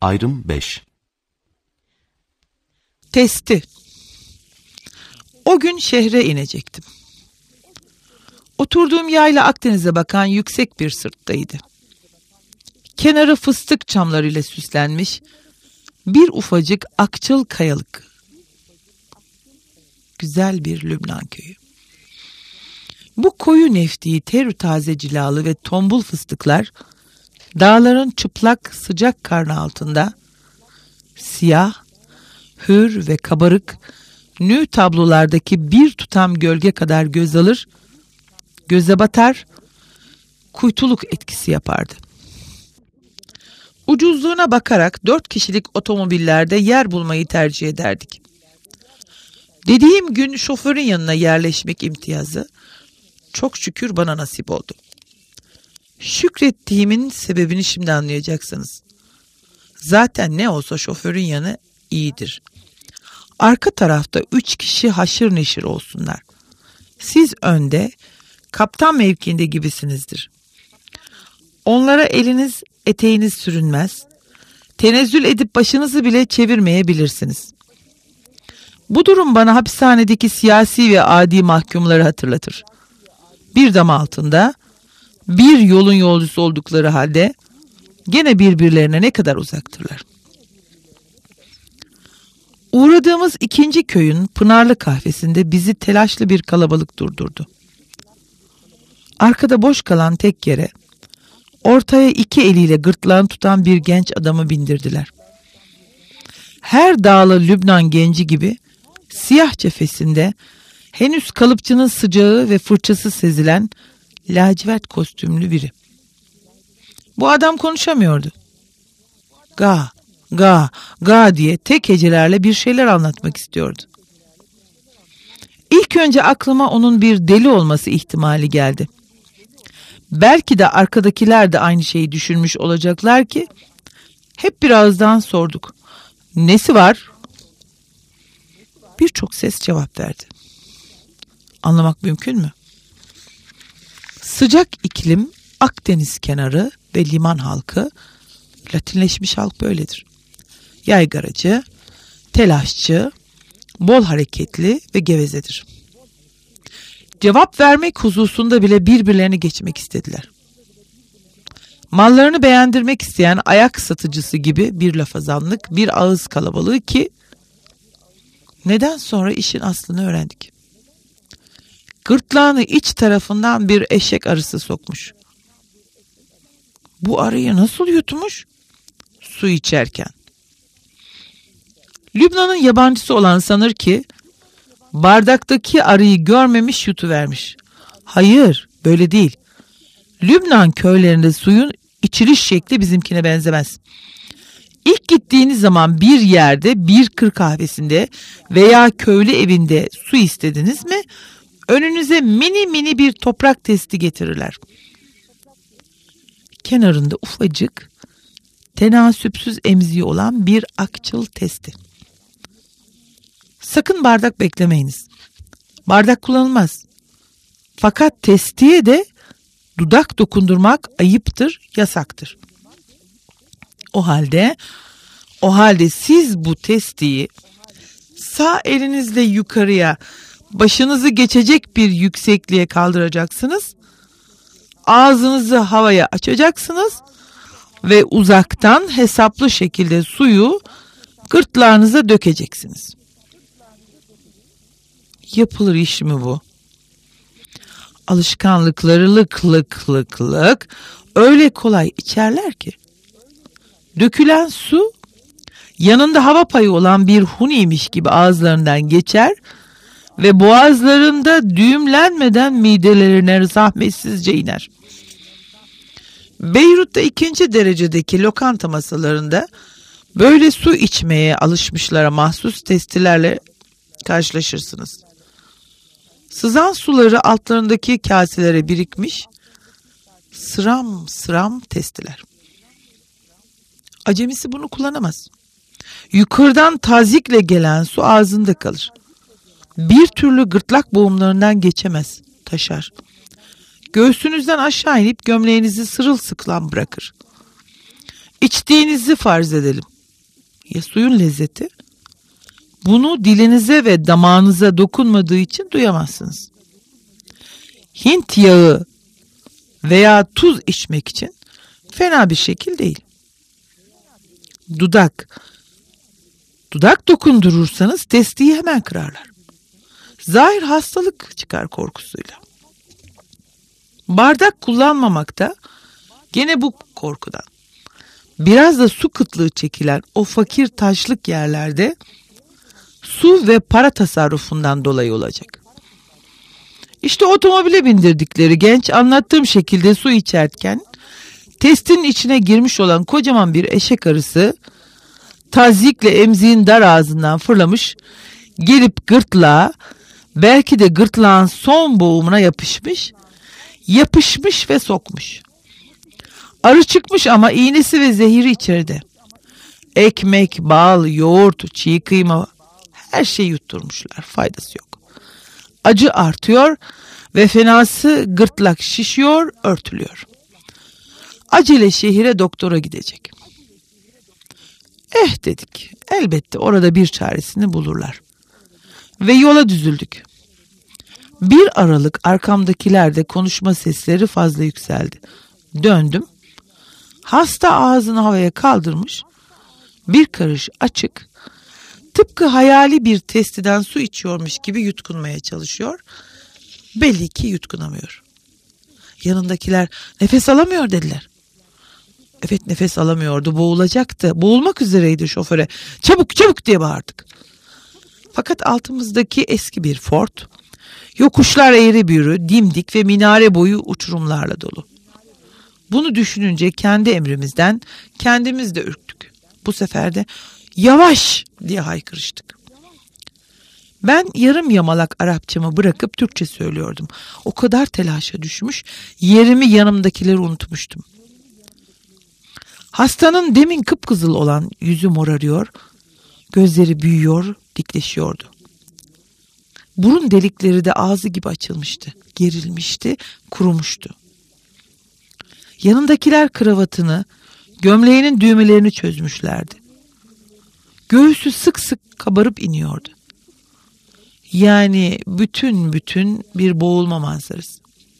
Ayrım 5. Testi. O gün şehre inecektim. Oturduğum yayla Akdeniz'e bakan yüksek bir sırttaydı. Kenarı fıstık çamlarıyla süslenmiş bir ufacık akçıl kayalık. Güzel bir Lübnan köyü. Bu koyu nefti, terü taze cilalı ve tombul fıstıklar dağların çıplak sıcak karnı altında siyah, hür ve kabarık nü tablolardaki bir tutam gölge kadar göz alır, göze batar, kuytuluk etkisi yapardı. Ucuzluğuna bakarak 4 kişilik otomobillerde yer bulmayı tercih ederdik. Dediğim gün şoförün yanına yerleşmek imtiyazı çok şükür bana nasip oldu. Şükrettiğimin sebebini şimdi anlayacaksınız. Zaten ne olsa şoförün yanı iyidir. Arka tarafta 3 kişi haşır neşir olsunlar. Siz önde, kaptan mevkiinde gibisinizdir. Onlara eliniz, eteğiniz sürünmez. Tenezzül edip başınızı bile çevirmeyebilirsiniz. Bu durum bana hapishanedeki siyasi ve adi mahkumları hatırlatır. Bir dam altında, bir yolun yolcusu oldukları halde gene birbirlerine ne kadar uzaktırlar. Uğradığımız ikinci köyün Pınarlı kahvesinde bizi telaşlı bir kalabalık durdurdu. Arkada boş kalan tek yere ortaya 2 eliyle gırtlağını tutan bir genç adamı bindirdiler. Her dağlı Lübnan genci gibi siyah cefesinde henüz kalıpçının sıcağı ve fırçası sezilen lacivert kostümlü biri. Bu adam konuşamıyordu. Ga, ga, ga diye tek hecelerle bir şeyler anlatmak istiyordu. İlk önce aklıma onun bir deli olması ihtimali geldi. Belki de arkadakiler de aynı şeyi düşünmüş olacaklar ki hep birazdan sorduk. Nesi var? Birçok ses cevap verdi. Anlamak mümkün mü? Sıcak iklim, Akdeniz kenarı ve liman halkı, Latinleşmiş halk böyledir. Yaygaracı, telaşçı, bol hareketli ve gevezedir. Cevap vermek hususunda bile birbirlerini geçmek istediler. Mallarını beğendirmek isteyen ayak satıcısı gibi bir lafazanlık, bir ağız kalabalığı ki neden sonra işin aslını öğrendik. Gırtlağını iç tarafından bir eşek arısı sokmuş. Bu arıyı nasıl yutmuş? Su içerken. Lübnan'ın yabancısı olan sanır ki bardaktaki arıyı görmemiş yutuvermiş. Hayır, böyle değil. Lübnan köylerinde suyun içiliş şekli bizimkine benzemez. İlk gittiğiniz zaman bir yerde bir kır kahvesinde veya köylü evinde su istediniz mi önünüze mini bir toprak testi getirirler. Kenarında ufacık, tenasüpsüz emziği olan bir akçıl testi. Sakın bardak beklemeyiniz. Bardak kullanılmaz. Fakat testiye de dudak dokundurmak ayıptır, yasaktır. O halde siz bu testiyi sağ elinizle yukarıya başınızı geçecek bir yüksekliğe kaldıracaksınız. Ağzınızı havaya açacaksınız ve uzaktan hesaplı şekilde suyu gırtlağınıza dökeceksiniz. Yapılır iş mi bu? Alışkanlıkları lık öyle kolay içerler ki. Dökülen su yanında hava payı olan bir huniymiş gibi ağızlarından geçer ve boğazlarında düğümlenmeden midelerine zahmetsizce iner. Beyrut'ta 2. derecedeki lokanta masalarında böyle su içmeye alışmışlara mahsus testilerle karşılaşırsınız. Sızan suları altlarındaki kaselere birikmiş, sıram testiler. Acemisi bunu kullanamaz. Yukarıdan tazikle gelen su ağzında kalır. Bir türlü gırtlak boğumlarından geçemez, taşar. Göğsünüzden aşağı inip gömleğinizi sırılsıklam bırakır. İçtiğinizi farz edelim. Ya suyun lezzeti? Bunu dilinize ve damağınıza dokunmadığı için duyamazsınız. Hint yağı veya tuz içmek için fena bir şekil değil. Dudak dokundurursanız testiyi hemen kırarlar. Zahir hastalık çıkar korkusuyla. Bardak kullanmamakta gene bu korkudan. Biraz da su kıtlığı çekilen o fakir taşlık yerlerde su ve para tasarrufundan dolayı olacak. İşte otomobile bindirdikleri genç anlattığım şekilde su içerken testin içine girmiş olan kocaman bir eşek arısı tazyikle emziğin dar ağzından fırlamış, gelip gırtlağa, belki de gırtlağın son boğumuna yapışmış ve sokmuş. Arı çıkmış ama iğnesi ve zehiri içeride. Ekmek, bal, yoğurt, çiğ kıyma, her şeyi yutturmuşlar. Faydası yok. Acı artıyor ve fenası gırtlak şişiyor, örtülüyor. Acele şehire doktora gidecek. Dedik. Elbette orada bir çaresini bulurlar. Ve yola düzüldük. Bir aralık arkamdakilerde konuşma sesleri fazla yükseldi. Döndüm. Hasta ağzını havaya kaldırmış, bir karış açık, tıpkı hayali bir testiden su içiyormuş gibi yutkunmaya çalışıyor. Belli ki yutkunamıyor. Yanındakiler nefes alamıyor dediler. Evet, nefes alamıyordu, boğulacaktı. Boğulmak üzereydi şoföre. Çabuk çabuk diye bağırdık. Fakat altımızdaki eski bir Ford, yokuşlar eğri büğrü, dimdik ve minare boyu uçurumlarla dolu. Bunu düşününce kendi emrimizden kendimiz de ürktük. Bu sefer de yavaş diye haykırıştık. Ben yarım yamalak Arapçamı bırakıp Türkçe söylüyordum. O kadar telaşa düşmüş, yerimi yanımdakileri unutmuştum. Hastanın demin kıpkızıl olan yüzü morarıyor, gözleri büyüyor, dikleşiyordu. Burun delikleri de ağzı gibi açılmıştı, gerilmişti, kurumuştu. Yanındakiler kravatını, gömleğinin düğmelerini çözmüşlerdi. Göğsü sık sık kabarıp iniyordu. Yani bütün bir boğulma manzarası.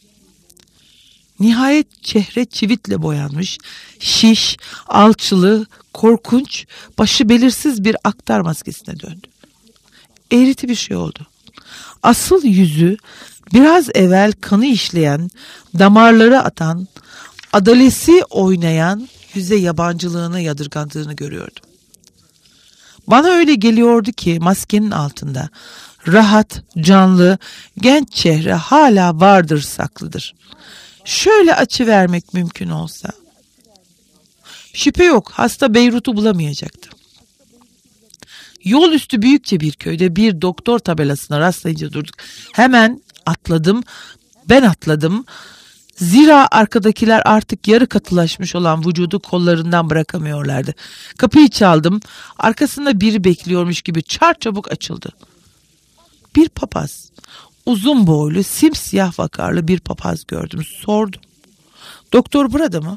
Nihayet çehre çivitle boyanmış, şiş, alçılı, korkunç, başı belirsiz bir aktar maskesine döndü. Eğriti bir şey oldu. Asıl yüzü biraz evvel kanı işleyen, damarları atan, adalesi oynayan yüze yabancılığını yadırgandığını görüyordum. Bana öyle geliyordu ki maskenin altında rahat, canlı, genç çehre hala vardır, saklıdır. Şöyle açıvermek mümkün olsa. Şüphe yok, hasta Beyrut'u bulamayacaktı. Yol üstü büyükçe bir köyde bir doktor tabelasına rastlayınca durduk. Hemen ben atladım. Zira arkadakiler artık yarı katılaşmış olan vücudu kollarından bırakamıyorlardı. Kapıyı çaldım. Arkasında biri bekliyormuş gibi çarçabuk açıldı. Bir papaz. Uzun boylu, simsiyah vakarlı bir papaz gördüm. Sordum. Doktor burada mı?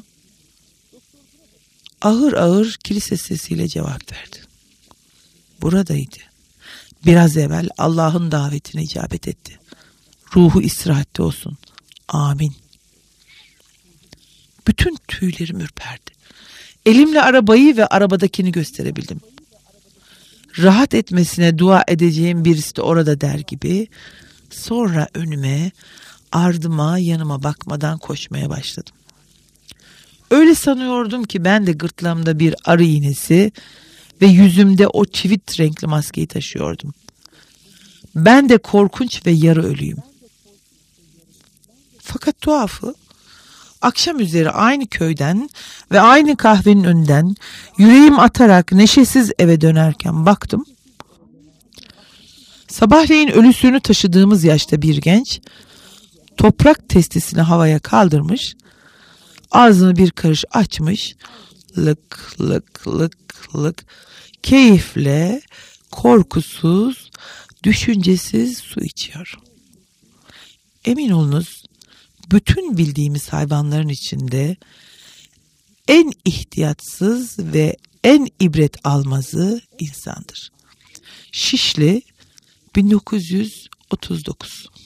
Ağır ağır kilise sesiyle cevap verdi. Buradaydı. Biraz evvel Allah'ın davetine icabet etti. Ruhu istirahatte olsun. Amin. Bütün tüylerim ürperdi. Elimle arabayı ve arabadakini gösterebildim. Rahat etmesine dua edeceğim birisi de orada der gibi, sonra önüme, ardıma, yanıma bakmadan koşmaya başladım. Öyle sanıyordum ki ben de gırtlağımda bir arı iğnesi ve yüzümde o çivit renkli maskeyi taşıyordum. Ben de korkunç ve yarı ölüyüm. Fakat tuhafı, akşam üzeri aynı köyden ve aynı kahvenin önünden yüreğim atarak neşesiz eve dönerken baktım. Sabahleyin ölüsünü taşıdığımız yaşta bir genç toprak testisini havaya kaldırmış, ağzını bir karış açmış, lık lık lık lık keyifle, korkusuz, düşüncesiz su içiyor. Emin olunuz, bütün bildiğimiz hayvanların içinde en ihtiyatsız ve en ibret almazı insandır. Şişli 1939